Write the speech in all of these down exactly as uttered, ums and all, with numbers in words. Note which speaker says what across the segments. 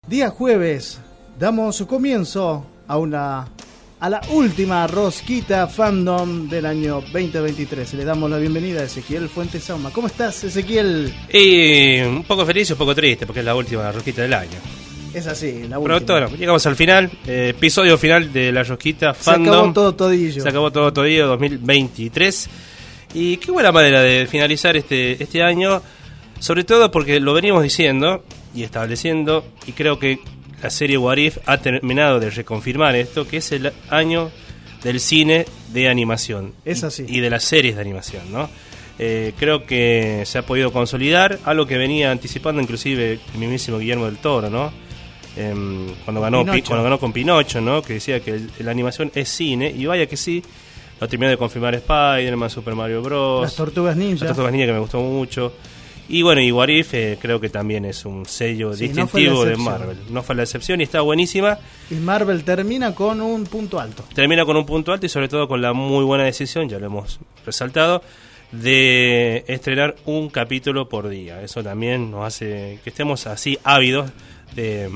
Speaker 1: Día jueves, damos comienzo a una a la última Rosquita Fandom del año veinte veintitrés. Le damos la bienvenida a Ezequiel Fuentes Sauma. ¿Cómo estás, Ezequiel?
Speaker 2: Y un poco feliz y un poco triste, porque es la última Rosquita del año.
Speaker 1: Es así, la
Speaker 2: última. Pero bueno, llegamos al final, eh, episodio final de la Rosquita Fandom.
Speaker 1: Se acabó todo todillo.
Speaker 2: Se acabó todo todillo dos mil veintitrés. Y qué buena manera de finalizar este, este año, sobre todo porque lo venimos diciendo y estableciendo, y creo que la serie What If ha terminado de reconfirmar esto, que es el año del cine de animación.
Speaker 1: Es así.
Speaker 2: Y, y de las series de animación, ¿no? Eh, creo que se ha podido consolidar, algo que venía anticipando inclusive el mismísimo Guillermo del Toro, ¿no? Eh, cuando ganó Pi, cuando ganó con Pinocho, ¿no? Que decía que el, la animación es cine, y vaya que sí, lo terminó de confirmar Spider-Man, Super Mario Bros.
Speaker 1: Las Tortugas Ninja.
Speaker 2: Las Tortugas Ninja, que me gustó mucho. Y bueno, y What If eh, creo que también es un sello
Speaker 1: sí,
Speaker 2: distintivo
Speaker 1: no
Speaker 2: de Marvel. No fue la excepción y está buenísima.
Speaker 1: Y Marvel termina con un punto alto.
Speaker 2: Termina con un punto alto y sobre todo con la muy buena decisión, ya lo hemos resaltado, de estrenar un capítulo por día. Eso también nos hace que estemos así ávidos de,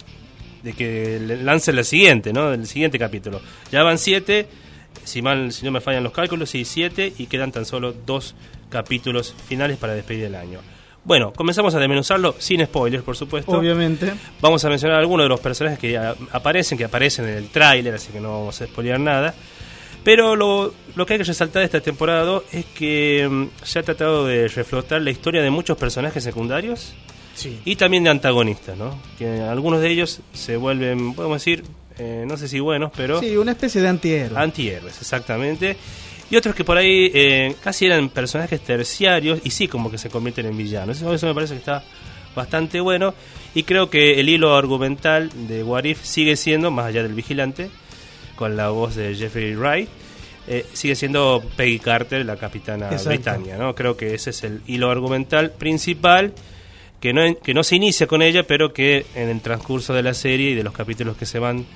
Speaker 2: de que lancen la siguiente, ¿no? El siguiente capítulo. Ya van siete, si mal si no me fallan los cálculos, sí, siete, y quedan tan solo dos capítulos finales para despedir el año. Bueno, comenzamos a desmenuzarlo sin spoilers, por supuesto.
Speaker 1: Obviamente.
Speaker 2: Vamos a mencionar algunos de los personajes que a, aparecen, que aparecen en el tráiler, así que no vamos a spoilear nada. Pero lo, lo que hay que resaltar de esta temporada dos es que um, se ha tratado de reflotar la historia de muchos personajes secundarios,
Speaker 1: sí,
Speaker 2: y también de antagonistas, ¿no? Que algunos de ellos se vuelven, podemos decir, eh, no sé si buenos, pero...
Speaker 1: Sí, una especie de antihéroes.
Speaker 2: Antihéroes, exactamente. Y otros que por ahí eh, casi eran personajes terciarios y sí como que se convierten en villanos. Eso, eso me parece que está bastante bueno. Y creo que el hilo argumental de What If sigue siendo, más allá del vigilante, con la voz de Jeffrey Wright, eh, sigue siendo Peggy Carter, la capitana
Speaker 1: Exacto.
Speaker 2: Britannia, ¿no? Creo que ese es el hilo argumental principal, que no, que no se inicia con ella, pero que en el transcurso de la serie y de los capítulos que se van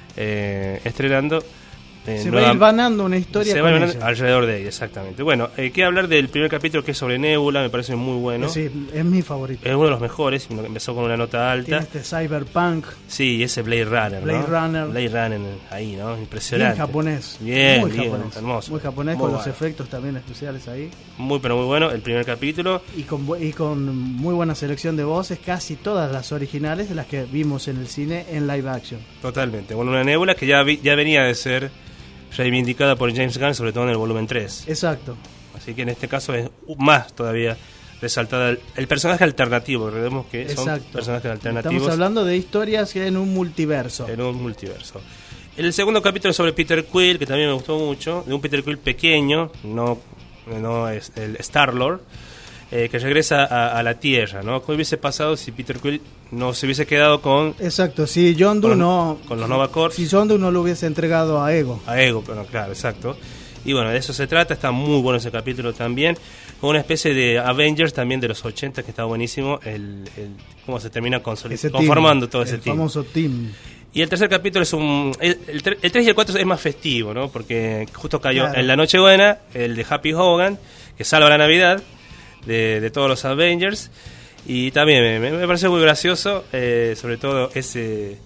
Speaker 2: eh, estrenando, Eh,
Speaker 1: se
Speaker 2: nueva,
Speaker 1: va a ir vanando una historia
Speaker 2: se
Speaker 1: con
Speaker 2: va
Speaker 1: ella.
Speaker 2: alrededor de ella, exactamente. Bueno, eh, quiero hablar del primer capítulo, que es sobre Nebula, me parece muy bueno.
Speaker 1: Sí, es mi favorito.
Speaker 2: Es uno de los mejores, empezó con una nota alta.
Speaker 1: Tiene este cyberpunk.
Speaker 2: Sí, ese Blade Runner,
Speaker 1: Blade
Speaker 2: ¿no?
Speaker 1: Runner.
Speaker 2: Blade Runner, ahí, ¿no? Impresionante.
Speaker 1: Bien japonés.
Speaker 2: Bien,
Speaker 1: muy
Speaker 2: bien,
Speaker 1: japonés.
Speaker 2: hermoso.
Speaker 1: Muy japonés,
Speaker 2: muy
Speaker 1: con
Speaker 2: bueno.
Speaker 1: Los efectos también especiales ahí.
Speaker 2: Muy, pero muy bueno el primer capítulo.
Speaker 1: Y con, y con muy buena selección de voces, casi todas las originales de las que vimos en el cine en live action.
Speaker 2: Totalmente. Bueno, una Nebula que ya, vi, ya venía de ser reivindicada por James Gunn, sobre todo en el volumen tres.
Speaker 1: Exacto.
Speaker 2: Así que en este caso es más todavía resaltada el, el personaje alternativo. Recordemos que son
Speaker 1: Exacto.
Speaker 2: personajes alternativos.
Speaker 1: Estamos hablando de historias en un multiverso.
Speaker 2: En un multiverso. El segundo capítulo es sobre Peter Quill, que también me gustó mucho, de un Peter Quill pequeño, no, no es el Star-Lord, eh, que regresa a, a la Tierra, ¿no? ¿Qué hubiese pasado si Peter Quill no se hubiese quedado con...
Speaker 1: Exacto, si Yondu
Speaker 2: con,
Speaker 1: no...
Speaker 2: con los Nova Corps.
Speaker 1: Si Yondu no lo hubiese entregado a Ego.
Speaker 2: A Ego, pero claro, exacto. Y bueno, de eso se trata, está muy bueno ese capítulo también, con una especie de Avengers también de los ochenta, que está buenísimo, el, el cómo se termina consolid- conformando
Speaker 1: team,
Speaker 2: todo ese
Speaker 1: el
Speaker 2: team.
Speaker 1: El famoso team.
Speaker 2: Y el tercer capítulo es un... El, el, el tres y el cuatro es más festivo, ¿no? Porque justo cayó
Speaker 1: claro.
Speaker 2: en la Nochebuena, el de Happy Hogan, que salva la Navidad de, de todos los Avengers. Y también me, me parece muy gracioso, eh, sobre todo ese...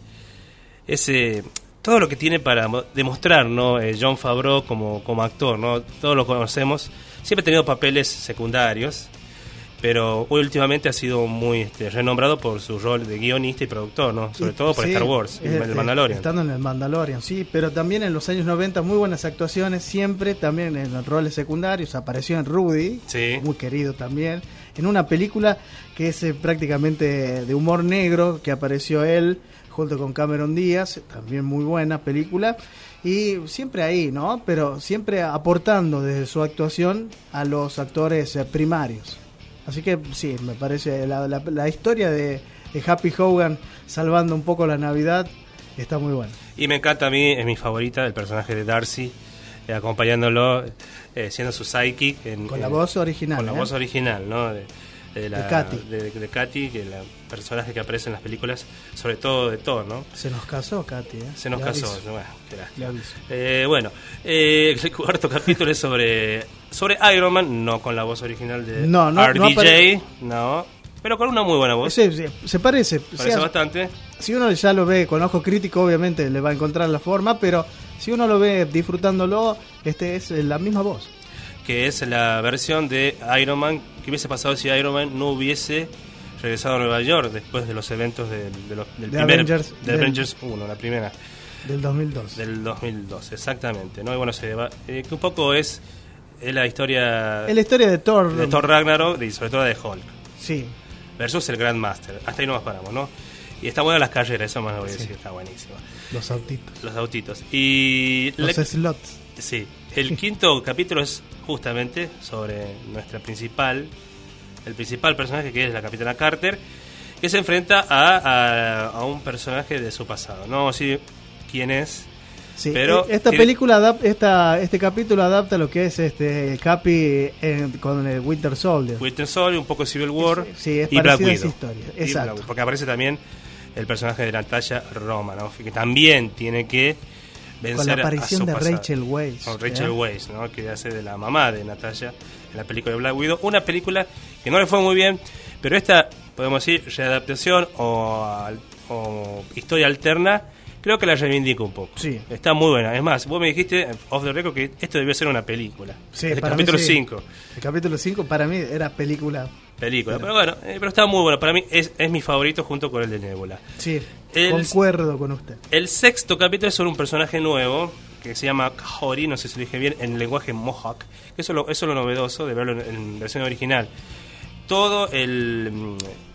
Speaker 2: ese todo lo que tiene para demostrar, ¿no? Eh, Jon Favreau como, como actor, ¿no? Todos lo conocemos. Siempre ha tenido papeles secundarios, pero últimamente ha sido muy este, renombrado por su rol de guionista y productor, ¿no? Sobre todo por
Speaker 1: sí,
Speaker 2: Star Wars,
Speaker 1: este,
Speaker 2: el Mandalorian.
Speaker 1: Estando en el Mandalorian, sí, pero también en los años noventa muy buenas actuaciones, siempre también en los roles secundarios. Apareció en Rudy,
Speaker 2: sí.
Speaker 1: Muy querido también, en una película que es eh, prácticamente de humor negro, que apareció él junto con Cameron Díaz, también muy buena película, y siempre ahí, ¿no? Pero siempre aportando desde su actuación a los actores eh, primarios. Así que sí, me parece la, la, la historia de, de Happy Hogan salvando un poco la Navidad está muy buena.
Speaker 2: Y me encanta a mí, es mi favorita, el personaje de Darcy, eh, acompañándolo, eh, siendo su psychic. En,
Speaker 1: con
Speaker 2: en,
Speaker 1: la voz original.
Speaker 2: Con la
Speaker 1: ¿eh?
Speaker 2: voz original, ¿no? De, de, la,
Speaker 1: de Katy.
Speaker 2: De, de Katy, que es el personaje que aparece en las películas, sobre todo de Thor, ¿no?
Speaker 1: Se nos casó Katy, ¿eh?
Speaker 2: Se nos
Speaker 1: Le
Speaker 2: casó,
Speaker 1: aviso.
Speaker 2: bueno, qué lástima.
Speaker 1: Le aviso.
Speaker 2: Eh, bueno, eh, el cuarto capítulo es sobre sobre Iron Man, no con la voz original de
Speaker 1: no, no,
Speaker 2: R D J,
Speaker 1: no, apare-
Speaker 2: no, pero con una muy buena voz.
Speaker 1: Se, se, se parece.
Speaker 2: Parece
Speaker 1: o sea,
Speaker 2: bastante.
Speaker 1: Si uno ya lo ve con ojo crítico, obviamente le va a encontrar la forma, pero si uno lo ve disfrutándolo, este es la misma voz.
Speaker 2: Que es la versión de Iron Man. ¿Qué hubiese pasado si Iron Man no hubiese regresado a Nueva York después de los eventos de, de los, del
Speaker 1: de
Speaker 2: primer
Speaker 1: Avengers,
Speaker 2: de
Speaker 1: del,
Speaker 2: Avengers uno, la primera?
Speaker 1: Del dos mil dos.
Speaker 2: Del dos mil dos, exactamente, ¿no? Y bueno, se va, eh, que un poco es, es la historia...
Speaker 1: Es la historia de Thor.
Speaker 2: De Thor Ragnarok y sobre todo de Hulk.
Speaker 1: Sí.
Speaker 2: Versus el Grandmaster. Hasta ahí nos paramos, ¿no? Y está buena las carreras, eso más lo voy a decir, sí. Está buenísimo.
Speaker 1: Los autitos.
Speaker 2: Los autitos. Y...
Speaker 1: Los
Speaker 2: la,
Speaker 1: slots.
Speaker 2: Sí. El quinto capítulo es justamente sobre nuestra principal... El principal personaje, que es la Capitana Carter, que se enfrenta a, a, a un personaje de su pasado. No vamos a decir quién es,
Speaker 1: sí,
Speaker 2: pero...
Speaker 1: Esta
Speaker 2: tiene...
Speaker 1: película, adapta, esta, este capítulo adapta lo que es este Capi en, con el Winter Soldier.
Speaker 2: Winter Soldier, un poco Civil War,
Speaker 1: sí, es
Speaker 2: y Black Widow.
Speaker 1: Esa historia. Exacto.
Speaker 2: Black, porque aparece también el personaje de Natasha Romanoff, que también tiene que vencer
Speaker 1: con la aparición
Speaker 2: a su
Speaker 1: de
Speaker 2: pasado.
Speaker 1: Rachel Weisz.
Speaker 2: Con Rachel
Speaker 1: ¿eh?
Speaker 2: Weisz, ¿no? Que hace de la mamá de Natasha en la película de Black Widow. Una película que no le fue muy bien, pero esta, podemos decir, readaptación o, o historia alterna, creo que la reivindico un poco.
Speaker 1: Sí.
Speaker 2: Está muy buena. Es más, vos me dijiste, off the record, que esto debió ser una película.
Speaker 1: Sí,
Speaker 2: el
Speaker 1: para
Speaker 2: capítulo
Speaker 1: mí sí.
Speaker 2: cinco.
Speaker 1: El capítulo cinco para mí era película.
Speaker 2: Película, pero, pero bueno, eh, pero está muy bueno. Para mí es, es mi favorito junto con el de Nebula.
Speaker 1: Sí,
Speaker 2: el,
Speaker 1: concuerdo con usted.
Speaker 2: El sexto capítulo es sobre un personaje nuevo que se llama Kahori, no sé si lo dije bien, en lenguaje Mohawk. Eso es lo, eso es lo novedoso de verlo en, en versión original. Todo el...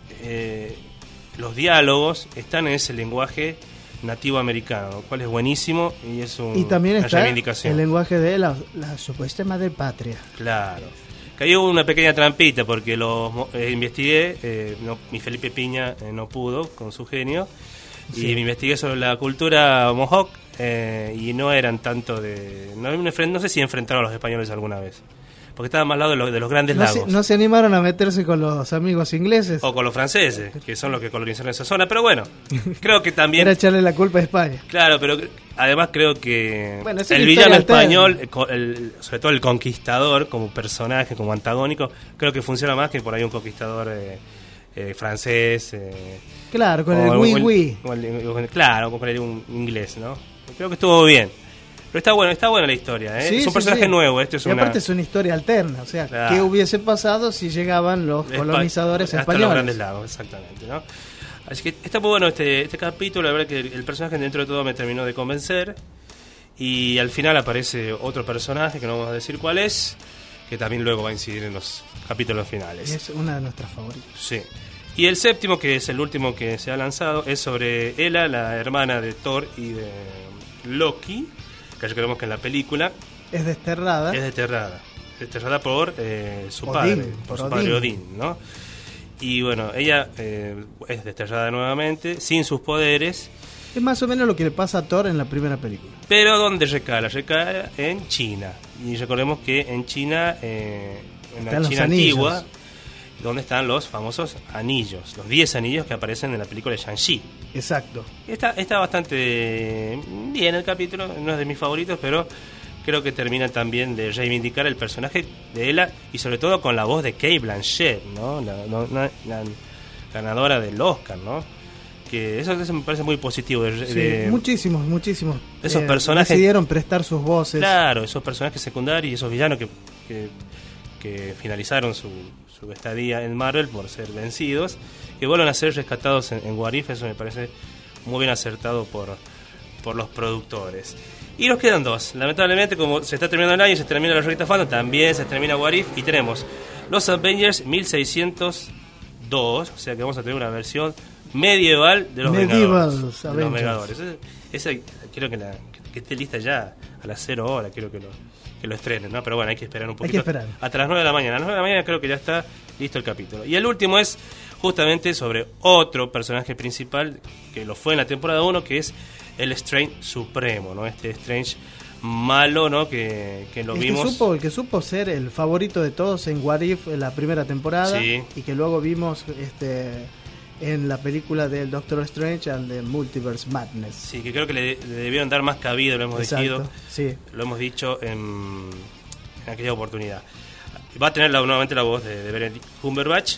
Speaker 2: Eh, los diálogos están en ese lenguaje nativo americano, lo cual es buenísimo y es un,
Speaker 1: y también
Speaker 2: una
Speaker 1: está
Speaker 2: reivindicación.
Speaker 1: El lenguaje de la, la supuesta madre patria.
Speaker 2: Claro. Que ahí hubo una pequeña trampita porque lo eh, investigué, eh, no, mi Felipe Piña eh, no pudo con su genio, sí. Y me investigué sobre la cultura Mohawk eh, y no eran tanto de... No, no sé si enfrentaron a los españoles alguna vez, porque estaban más al lado de los, de los grandes
Speaker 1: no
Speaker 2: lagos.
Speaker 1: Se, ¿No se animaron a meterse con los amigos ingleses?
Speaker 2: O con los franceses, que son los que colonizaron esa zona, pero bueno, creo que también...
Speaker 1: Era echarle la culpa a España.
Speaker 2: Claro, pero además creo que
Speaker 1: bueno,
Speaker 2: el villano español, el, el, sobre todo el conquistador como personaje, como antagónico, creo que funciona más que por ahí un conquistador eh, eh, francés. Eh,
Speaker 1: claro, con el oui oui.
Speaker 2: Claro, con el un inglés, ¿no? Creo que estuvo bien. Pero está bueno, está buena la historia, ¿eh?
Speaker 1: Sí,
Speaker 2: es un
Speaker 1: sí,
Speaker 2: personaje
Speaker 1: sí.
Speaker 2: nuevo. Este es
Speaker 1: y
Speaker 2: una...
Speaker 1: aparte es una historia alterna, o sea,
Speaker 2: claro.
Speaker 1: ¿qué hubiese pasado si llegaban los
Speaker 2: Espa...
Speaker 1: colonizadores
Speaker 2: hasta
Speaker 1: españoles?
Speaker 2: Los grandes lagos, exactamente, ¿no? Así que está muy bueno este, este capítulo, la verdad que el, el personaje dentro de todo me terminó de convencer. Y al final aparece otro personaje, que no vamos a decir cuál es, que también luego va a incidir en los capítulos finales.
Speaker 1: Y es una de nuestras favoritas.
Speaker 2: Sí. Y el séptimo, que es el último que se ha lanzado, es sobre Hela, la hermana de Thor y de Loki, que recordemos que en la película
Speaker 1: es desterrada.
Speaker 2: Es desterrada. Desterrada por eh, su
Speaker 1: Odín,
Speaker 2: padre, por,
Speaker 1: por
Speaker 2: su
Speaker 1: Odín.
Speaker 2: padre Odín, ¿no? Y bueno, ella eh, es desterrada nuevamente, sin sus poderes.
Speaker 1: Es más o menos lo que le pasa a Thor en la primera película.
Speaker 2: Pero ¿dónde recae? Recae en China. Y recordemos que en China, eh, en
Speaker 1: están
Speaker 2: la China antigua,
Speaker 1: anillos.
Speaker 2: donde están los famosos anillos, los diez anillos que aparecen en la película de Shang-Chi.
Speaker 1: Exacto.
Speaker 2: Está, está bastante bien el capítulo, no es de mis favoritos, pero creo que termina también de reivindicar el personaje de Hela y sobre todo con la voz de Cate Blanchett, ¿no? La, la, la ganadora del Oscar, ¿no? Que eso, eso me parece muy positivo. De,
Speaker 1: sí,
Speaker 2: de,
Speaker 1: muchísimos, muchísimos.
Speaker 2: Esos
Speaker 1: eh,
Speaker 2: personajes
Speaker 1: decidieron prestar sus voces.
Speaker 2: Claro, esos personajes secundarios y esos villanos que, que, que finalizaron su, su estadía en Marvel por ser vencidos, que vuelven a ser rescatados en, en What If. Eso me parece muy bien acertado por, por los productores. Y nos quedan dos. Lamentablemente, como se está terminando el año y se termina la revista Fandom, también se termina What If y tenemos los Avengers mil seiscientos dos, o sea que vamos a tener una versión medieval de los
Speaker 1: Medieval
Speaker 2: Vengadores. De los Vengadores. Esa, esa quiero que, la, que, que esté lista ya a las cero horas, quiero que lo, que lo estrenen, ¿no? Pero bueno, hay que esperar un poquito.
Speaker 1: Hay que esperar.
Speaker 2: Hasta las nueve de la mañana. A las nueve de la mañana creo que ya está listo el capítulo. Y el último es justamente sobre otro personaje principal que lo fue en la temporada uno, que es el Strange Supremo, ¿no? Este Strange malo, ¿no? Que, que lo
Speaker 1: el
Speaker 2: vimos.
Speaker 1: Que supo, el que supo ser el favorito de todos en What If en la primera temporada.
Speaker 2: Sí.
Speaker 1: Y que luego vimos este en la película del Doctor Strange and the Multiverse Madness.
Speaker 2: Sí, que creo que le, le debieron dar más cabida, lo hemos
Speaker 1: Exacto,
Speaker 2: dicho.
Speaker 1: sí.
Speaker 2: Lo hemos dicho en, en aquella oportunidad. Va a tener la, nuevamente la voz de, de Benedict Cumberbatch.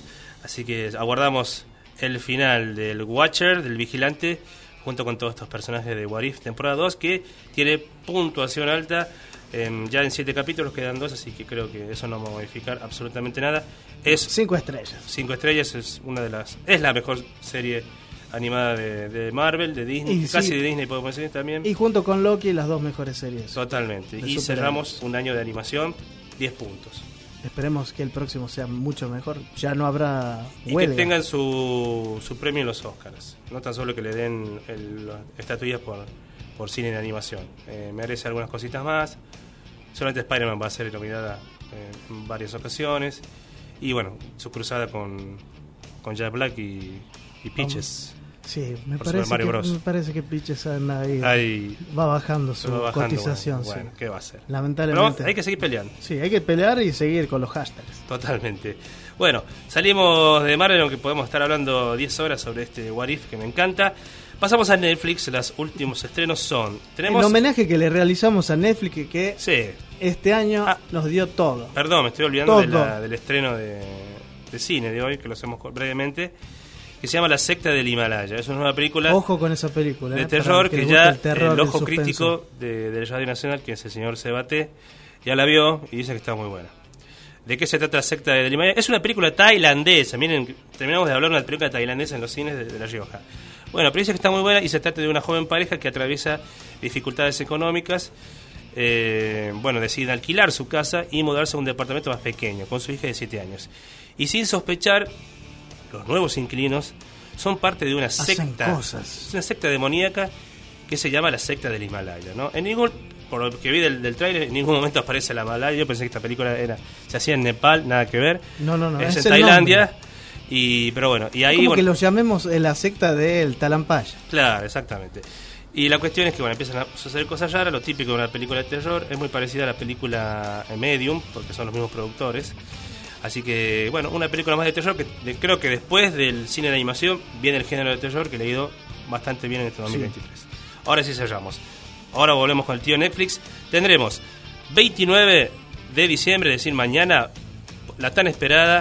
Speaker 2: Así que aguardamos el final del Watcher, del Vigilante, junto con todos estos personajes de What If temporada dos, que tiene puntuación alta. Eh, ya en siete capítulos quedan dos, así que creo que eso no va a modificar absolutamente nada. Es
Speaker 1: cinco estrellas.
Speaker 2: Cinco estrellas es una de las, es la mejor serie animada de, de Marvel, de Disney,
Speaker 1: Y
Speaker 2: casi
Speaker 1: sí.
Speaker 2: de Disney podemos decir también.
Speaker 1: Y junto con Loki, las dos mejores series.
Speaker 2: Totalmente.
Speaker 1: de
Speaker 2: Y
Speaker 1: superhéroes.
Speaker 2: cerramos un año de animación, diez puntos.
Speaker 1: Esperemos que el próximo sea mucho mejor. Ya no habrá
Speaker 2: Y
Speaker 1: huelga.
Speaker 2: que tengan su, su premio en los Oscars. No tan solo que le den el, las estatuillas por, por cine en animación. Eh, merece algunas cositas más. Solamente Spider-Man va a ser nominada eh, en varias ocasiones. Y bueno, su cruzada con, con Jack Black y, y Peaches.
Speaker 1: Sí, me
Speaker 2: por
Speaker 1: parece,
Speaker 2: Super Mario
Speaker 1: que,
Speaker 2: Bros.
Speaker 1: me parece que Peaches anda ahí.
Speaker 2: Ahí
Speaker 1: Va bajando su
Speaker 2: va bajando,
Speaker 1: cotización.
Speaker 2: bueno, bueno,
Speaker 1: sí.
Speaker 2: ¿qué va a hacer?
Speaker 1: Lamentablemente.
Speaker 2: Pero hay que seguir peleando.
Speaker 1: Sí, hay que pelear y seguir con los hashtags.
Speaker 2: Totalmente. Bueno, salimos de Marvel, aunque podemos estar hablando diez horas sobre este What If que me encanta. Pasamos a Netflix. Los últimos estrenos son... tenemos
Speaker 1: El homenaje que le realizamos a Netflix, que, que
Speaker 2: Sí.
Speaker 1: este año
Speaker 2: Ah.
Speaker 1: nos dio todo.
Speaker 2: Perdón, me estoy olvidando de
Speaker 1: Todo.
Speaker 2: la- del estreno de, de cine de hoy, que lo hacemos co- brevemente, que se llama La secta del Himalaya. Es una nueva película
Speaker 1: Ojo con esa película.
Speaker 2: de
Speaker 1: eh, para
Speaker 2: terror
Speaker 1: el
Speaker 2: que
Speaker 1: le
Speaker 2: ya
Speaker 1: guste el, terror,
Speaker 2: el ojo
Speaker 1: el suspenso.
Speaker 2: crítico de, del Radio Nacional, que es el señor Sebate, ya la vio y dice que está muy buena. ¿De qué se trata La secta del Himalaya? Es una película tailandesa. Miren, terminamos de hablar de una película tailandesa en los cines de, de La Rioja. Bueno, pero dice que está muy buena y se trata de una joven pareja que atraviesa dificultades económicas. Eh, bueno, deciden alquilar su casa y mudarse a un departamento más pequeño con su hija de siete años. Y sin sospechar, los nuevos inquilinos son parte de una
Speaker 1: Hacen
Speaker 2: secta,
Speaker 1: cosas.
Speaker 2: es una secta demoníaca que se llama la secta del Himalaya, ¿no? En ningún, por lo que vi del, del tráiler, en ningún momento aparece el Himalaya. Yo pensé que esta película era, se hacía en Nepal, nada que ver.
Speaker 1: No, no, no.
Speaker 2: Es,
Speaker 1: es
Speaker 2: en
Speaker 1: el
Speaker 2: Tailandia.
Speaker 1: nombre.
Speaker 2: Y, pero bueno, y ahí
Speaker 1: Como
Speaker 2: bueno,
Speaker 1: que los llamemos eh, la secta del Talampaya.
Speaker 2: claro, exactamente. Y la cuestión es que bueno, empiezan a suceder cosas raras, lo típico de una película de terror. Es muy parecida a la película Medium, porque son los mismos productores. Así que, bueno, una película más de terror que de- creo que después del cine de animación viene el género de terror, que le ha ido bastante bien en este dos mil veintitrés. Ahora sí cerramos. Ahora volvemos con el tío Netflix. Tendremos veintinueve de diciembre, es decir, mañana, la tan esperada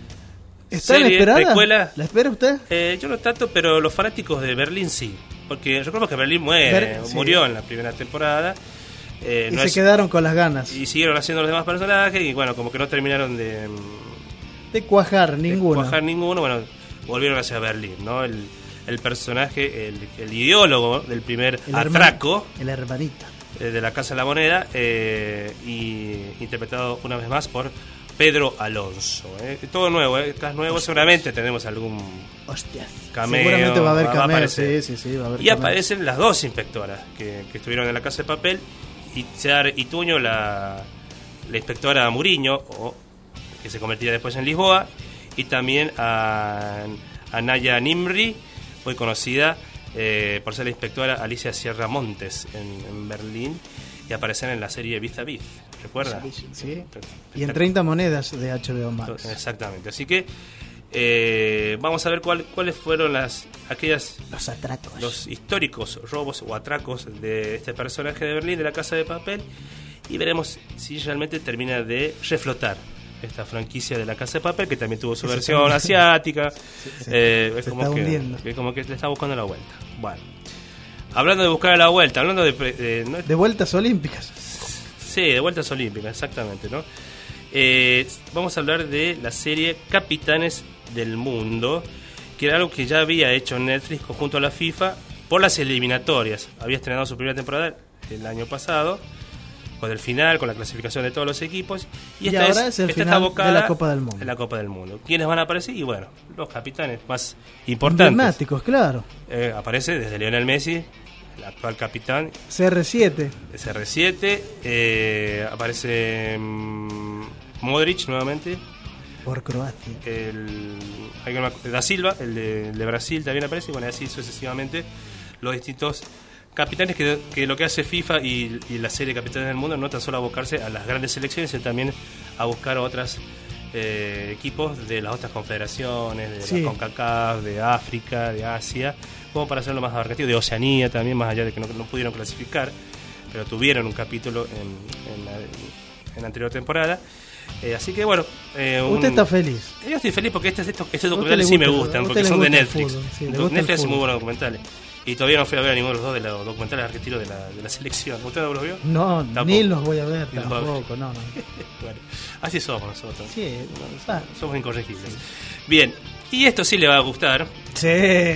Speaker 1: ¿Está
Speaker 2: serie,
Speaker 1: esperada?
Speaker 2: precuela.
Speaker 1: ¿La espera usted?
Speaker 2: Eh, yo no tanto, pero los fanáticos de Berlín sí. Porque recuerdo que Berlín muere,
Speaker 1: Ber- sí.
Speaker 2: murió en la primera temporada. Eh,
Speaker 1: Y
Speaker 2: no
Speaker 1: se
Speaker 2: es-
Speaker 1: quedaron con las ganas
Speaker 2: y siguieron haciendo los demás personajes y bueno, como que no terminaron de,
Speaker 1: de cuajar
Speaker 2: de
Speaker 1: ninguno.
Speaker 2: cuajar ninguno. Bueno, volvieron hacia Berlín, ¿no? El, el personaje, el, el ideólogo del primer
Speaker 1: El hermano-
Speaker 2: atraco
Speaker 1: El hermanita.
Speaker 2: eh, de la Casa de la Moneda, eh, y interpretado una vez más por Pedro Alonso. ¿eh? Todo nuevo, ¿eh? Cast nuevo. Seguramente tenemos algún
Speaker 1: Hostias.
Speaker 2: cameo.
Speaker 1: Seguramente va a haber
Speaker 2: va- va a
Speaker 1: cameo.
Speaker 2: aparecer.
Speaker 1: Sí, sí, sí, va a haber
Speaker 2: Y
Speaker 1: cameo.
Speaker 2: aparecen las dos inspectoras que, que estuvieron en la Casa de Papel. Itziar Ituño, la, la inspectora Muriño, o, que se convertiría después en Lisboa. Y también a, a Naya Nimri, muy conocida eh, por ser la inspectora Alicia Sierra Montes en, en Berlín. Y aparecer en la serie Vis a Vis. ¿Recuerda?
Speaker 1: Sí. Y en treinta monedas de H B O Max.
Speaker 2: Exactamente. Así que eh, vamos a ver cuál, cuáles fueron las aquellas
Speaker 1: Los atracos.
Speaker 2: los históricos robos o atracos de este personaje de Berlín, de la Casa de Papel, y veremos si realmente termina de reflotar esta franquicia de la Casa de Papel, que también tuvo su
Speaker 1: Que se
Speaker 2: versión
Speaker 1: está-
Speaker 2: asiática.
Speaker 1: se-
Speaker 2: Eh, es
Speaker 1: se
Speaker 2: como
Speaker 1: está
Speaker 2: que,
Speaker 1: hundiendo.
Speaker 2: que como que le está buscando la vuelta. Bueno, hablando de buscar la vuelta, hablando de, pre- de- no-
Speaker 1: De vueltas olímpicas.
Speaker 2: sí, de vueltas olímpicas, exactamente, ¿no? Eh, vamos a hablar de la serie Capitanes del Mundo, que era algo que ya había hecho Netflix junto a la FIFA por las eliminatorias. Había estrenado su primera temporada el año pasado, con el final, con la clasificación de todos los equipos. Y,
Speaker 1: Y
Speaker 2: esta
Speaker 1: ahora
Speaker 2: es,
Speaker 1: es el
Speaker 2: esta
Speaker 1: final
Speaker 2: está abocada
Speaker 1: de la Copa del Mundo.
Speaker 2: en la Copa del Mundo. ¿Quiénes van a aparecer? Y bueno, los capitanes más importantes.
Speaker 1: Emblemáticos, claro.
Speaker 2: Eh, aparece desde Lionel Messi, el actual capitán,
Speaker 1: C R siete.
Speaker 2: S R siete, eh, aparece mm, Modric nuevamente,
Speaker 1: Por Croacia.
Speaker 2: el, hay que no me acu- Da Silva, el de, el de Brasil también aparece, y bueno, así sucesivamente los distintos capitanes que, que lo que hace FIFA y, y la serie Capitanes del Mundo no tan solo abocarse a las grandes selecciones, sino también a buscar otros eh, equipos de las otras confederaciones, de
Speaker 1: Sí.
Speaker 2: la CONCACAF, de África, de Asia, como para hacerlo más abarcativo, de Oceanía también, más allá de que no, no pudieron clasificar, pero tuvieron un capítulo en, en, la, en la anterior temporada. Eh, así que bueno. Eh, un...
Speaker 1: Usted está feliz.
Speaker 2: Yo estoy feliz porque estos, estos, estos documentales sí me gustan, porque son de Netflix.
Speaker 1: Fútbol, sí,
Speaker 2: Netflix hace muy buenos documentales. Y todavía no fui a ver a ninguno de los dos de los documentales argentinos de la, de la selección. ¿Usted no los vio?
Speaker 1: No,
Speaker 2: tampoco.
Speaker 1: Ni los voy a ver,
Speaker 2: ni
Speaker 1: tampoco, no, no.
Speaker 2: Bueno, así somos nosotros.
Speaker 1: Sí,
Speaker 2: no, somos incorregibles. Sí. Bien, y esto sí le va a gustar.
Speaker 1: Sí.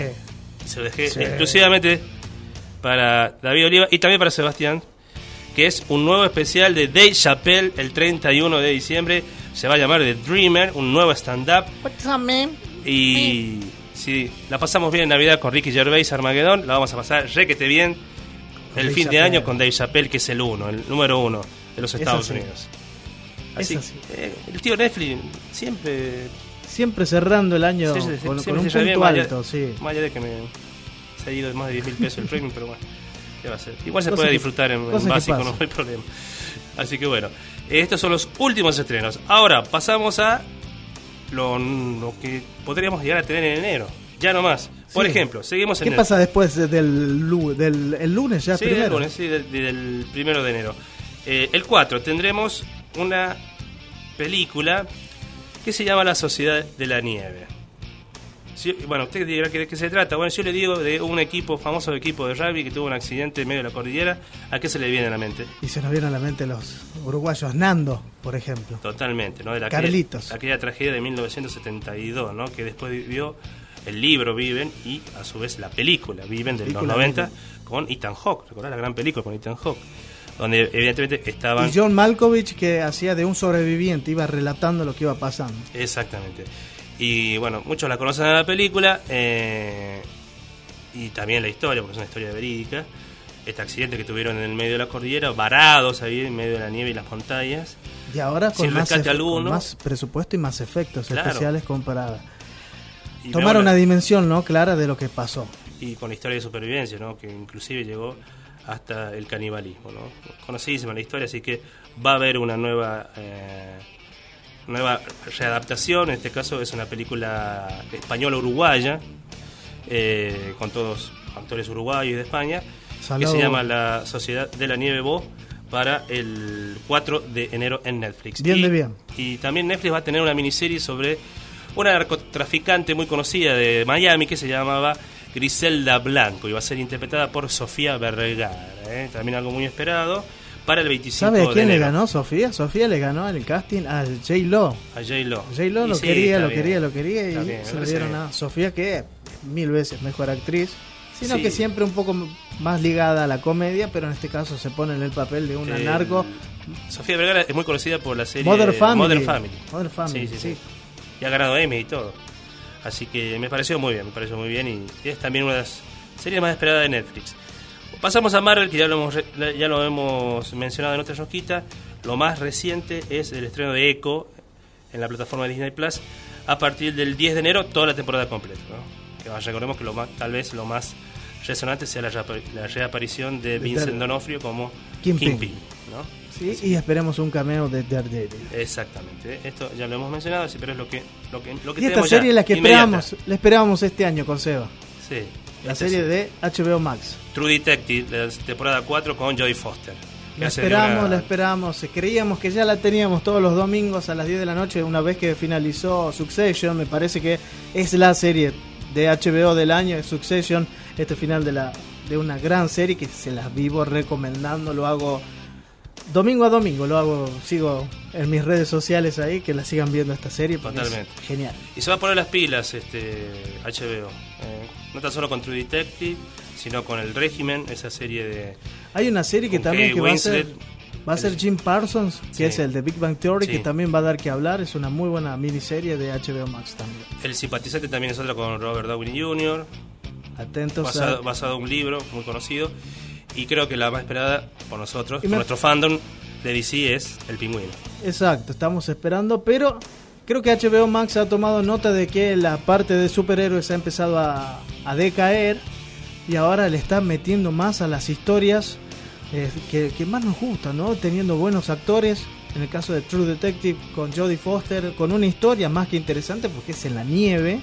Speaker 2: Se lo dejé sí. exclusivamente para David Oliva y también para Sebastián, que es un nuevo especial de Dave Chappelle el treinta y uno de diciembre. Se va a llamar The Dreamer, un nuevo stand-up.
Speaker 1: What's up, man?
Speaker 2: Y si la pasamos bien en Navidad con Ricky Gervais, Armageddon, la vamos a pasar requete bien el Dave fin Chappelle. de año con Dave Chappelle, que es el uno, el número uno de los Estados Unidos. Así, así. Eh, el tío Netflix siempre...
Speaker 1: Siempre cerrando el año sí, con, con un punto bien, alto,
Speaker 2: allá,
Speaker 1: sí.
Speaker 2: Más allá de que me se ha ido de más de diez mil pesos el premium, pero bueno, ¿qué va a hacer? Igual se cosa puede que, disfrutar en, en básico, no hay problema. Así que bueno, estos son los últimos estrenos. Ahora pasamos a lo, lo que podríamos llegar a tener en enero. Ya no más. Por sí. ejemplo, seguimos en
Speaker 1: ¿Qué
Speaker 2: el...
Speaker 1: pasa después del, del el lunes ya?
Speaker 2: Sí,
Speaker 1: primero?
Speaker 2: el lunes, sí, del, del primero de enero. Eh, el cuatro tendremos una película que se llama La Sociedad de la Nieve. Sí, bueno, usted dirá de qué se trata. Bueno, yo le digo de un equipo, famoso equipo de rugby que tuvo un accidente en medio de la cordillera. ¿A qué se le viene a la mente?
Speaker 1: Y se nos viene a la mente los uruguayos, Nando, por ejemplo.
Speaker 2: Totalmente, ¿no? De la
Speaker 1: Carlitos.
Speaker 2: Aquella, aquella tragedia de mil novecientos setenta y dos, ¿no? Que después vivió el libro Viven y a su vez la película Viven de los noventa Viven. Con Ethan Hawke. ¿Recordás la gran película con Ethan Hawke? Donde evidentemente estaban...
Speaker 1: Y John Malkovich, que hacía de un sobreviviente, iba relatando lo que iba pasando.
Speaker 2: Exactamente. Y bueno, muchos la conocen en la película eh, y también la historia, porque es una historia verídica. Este accidente que tuvieron en el medio de la cordillera, varados ahí en medio de la nieve y las montañas.
Speaker 1: Y ahora con, más,
Speaker 2: efe- con
Speaker 1: más presupuesto y más efectos claro. especiales comparada.
Speaker 2: Y
Speaker 1: Tomar una dimensión no clara de lo que pasó.
Speaker 2: Y con la historia de supervivencia, ¿no? Que inclusive llegó hasta el canibalismo, ¿no? Conocidísima la historia, así que va a haber una nueva... Eh, nueva readaptación. En este caso es una película española-uruguaya eh, con todos actores uruguayos de España. Salado. Que se llama La Sociedad de la Nieve Bo, para el cuatro de enero en Netflix.
Speaker 1: Bien
Speaker 2: y,
Speaker 1: de bien.
Speaker 2: Y también Netflix va a tener una miniserie sobre una narcotraficante muy conocida de Miami que se llamaba Griselda Blanco y va a ser interpretada por Sofía Vergara, ¿eh? También algo muy esperado para el veinticinco de enero.
Speaker 1: ¿Sabe a quién le ganó Sofía? Sofía le ganó en el casting a J-Lo.
Speaker 2: A J-Lo.
Speaker 1: J-Lo lo,
Speaker 2: sí,
Speaker 1: quería, lo
Speaker 2: bien.
Speaker 1: quería, lo quería, lo quería y
Speaker 2: bien,
Speaker 1: se lo dieron a Sofía, que es mil veces mejor actriz, sino sí. que siempre un poco más ligada a la comedia, pero en este caso se pone en el papel de una eh, narco.
Speaker 2: Sofía Vergara es muy conocida por la serie
Speaker 1: Modern Family.
Speaker 2: Modern Family.
Speaker 1: Modern Family, sí, sí, sí.
Speaker 2: sí. Y ha ganado Emmy y todo. Así que me pareció muy bien, me pareció muy bien y es también una de las series más esperadas de Netflix. Pasamos a Marvel, que ya lo hemos, ya lo hemos mencionado en otra rosquita. Lo más reciente es el estreno de Echo en la plataforma de Disney Plus a partir del diez de enero, toda la temporada completa, ¿no? Que recordemos que lo más, tal vez lo más resonante sea la, la reaparición de Vincent D'Onofrio como
Speaker 1: Kingpin,
Speaker 2: Kingpin, ¿no?
Speaker 1: Sí, y esperemos un cameo de Daredevil.
Speaker 2: Exactamente, esto ya lo hemos mencionado, sí, pero es lo que lo que, lo que
Speaker 1: y esta serie es la que esperábamos, la esperábamos este año con Seba.
Speaker 2: Sí.
Speaker 1: La serie sí. de H B O Max.
Speaker 2: True Detective, la temporada cuatro con Jodie Foster.
Speaker 1: La esperamos, una... la esperamos. Creíamos que ya la teníamos todos los domingos a las diez de la noche, una vez que finalizó Succession. Me parece que es la serie de H B O del año, Succession. Este final de la de una gran serie que se las vivo recomendando. Lo hago domingo a domingo, lo hago, sigo en mis redes sociales ahí, que la sigan viendo esta serie.
Speaker 2: Totalmente.
Speaker 1: Es genial.
Speaker 2: Y se va a poner las pilas este H B O. Eh, no tan solo con True Detective, sino con El Régimen, esa serie de...
Speaker 1: Hay una serie que también que va a ser va a ser Jim Parsons, que sí. es el de Big Bang Theory, sí. que también va a dar que hablar. Es una muy buena miniserie de H B O Max también.
Speaker 2: El Simpatizante también es otra con Robert Downey junior
Speaker 1: Atentos
Speaker 2: basado,
Speaker 1: a...
Speaker 2: basado en un libro muy conocido. Y creo que la más esperada por nosotros, por me... nuestro fandom de D C, es El Pingüino.
Speaker 1: Exacto, estamos esperando, pero creo que H B O Max ha tomado nota de que la parte de superhéroes ha empezado a, a decaer y ahora le está metiendo más a las historias eh, que, que más nos gustan, ¿no? Teniendo buenos actores, en el caso de True Detective con Jodie Foster, con una historia más que interesante porque es en la nieve,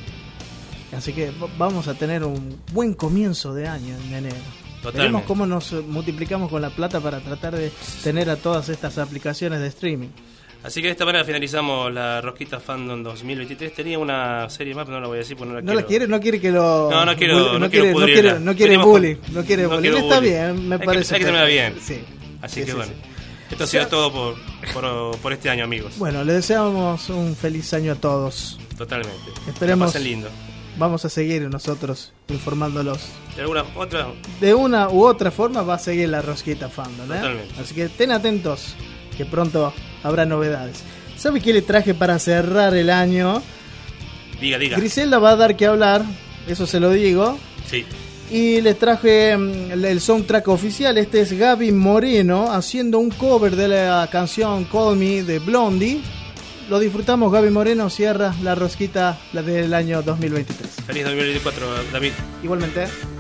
Speaker 1: así que vamos a tener un buen comienzo de año en enero.
Speaker 2: Totalmente.
Speaker 1: Veremos cómo nos multiplicamos con la plata para tratar de tener a todas estas aplicaciones de streaming.
Speaker 2: Así que de esta manera finalizamos la Rosquita Fandom dos mil veintitrés. Tenía una serie más, pero no la voy a decir porque no la
Speaker 1: ¿No
Speaker 2: quiero.
Speaker 1: la quiere? ¿No quiere que lo...?
Speaker 2: No, no quiero,
Speaker 1: bully-
Speaker 2: no
Speaker 1: no
Speaker 2: quiero
Speaker 1: quiere, no
Speaker 2: pudrirla.
Speaker 1: quiere, no quiere
Speaker 2: Venimos
Speaker 1: bullying.
Speaker 2: con-
Speaker 1: No quiere
Speaker 2: no
Speaker 1: bullying.
Speaker 2: quiero
Speaker 1: Está
Speaker 2: bullying.
Speaker 1: bien, me
Speaker 2: Hay que-
Speaker 1: parece.
Speaker 2: hay que terminar bien.
Speaker 1: perfecto. Sí.
Speaker 2: Así
Speaker 1: Sí,
Speaker 2: que
Speaker 1: sí,
Speaker 2: bueno.
Speaker 1: sí.
Speaker 2: Esto ha sido todo por, por, por este año, amigos.
Speaker 1: Bueno, le deseamos un feliz año a todos.
Speaker 2: Totalmente.
Speaker 1: Esperemos-
Speaker 2: Que pasen lindo.
Speaker 1: Vamos a seguir nosotros informándolos.
Speaker 2: De alguna otra.
Speaker 1: De una u otra forma va a seguir la Rosquita Fandom, ¿eh?
Speaker 2: Totalmente.
Speaker 1: Así que estén atentos, que pronto habrá novedades. ¿Sabe qué le traje para cerrar el año?
Speaker 2: Diga, diga.
Speaker 1: Griselda va a dar que hablar, eso se lo digo.
Speaker 2: Sí.
Speaker 1: Y les traje mm, el el soundtrack oficial. Este es Gaby Moreno haciendo un cover de la canción Call Me de Blondie. Lo disfrutamos. Gaby Moreno cierra la Rosquita la del año dos mil veintitrés.
Speaker 2: Feliz dos mil veinticuatro, David.
Speaker 1: Igualmente.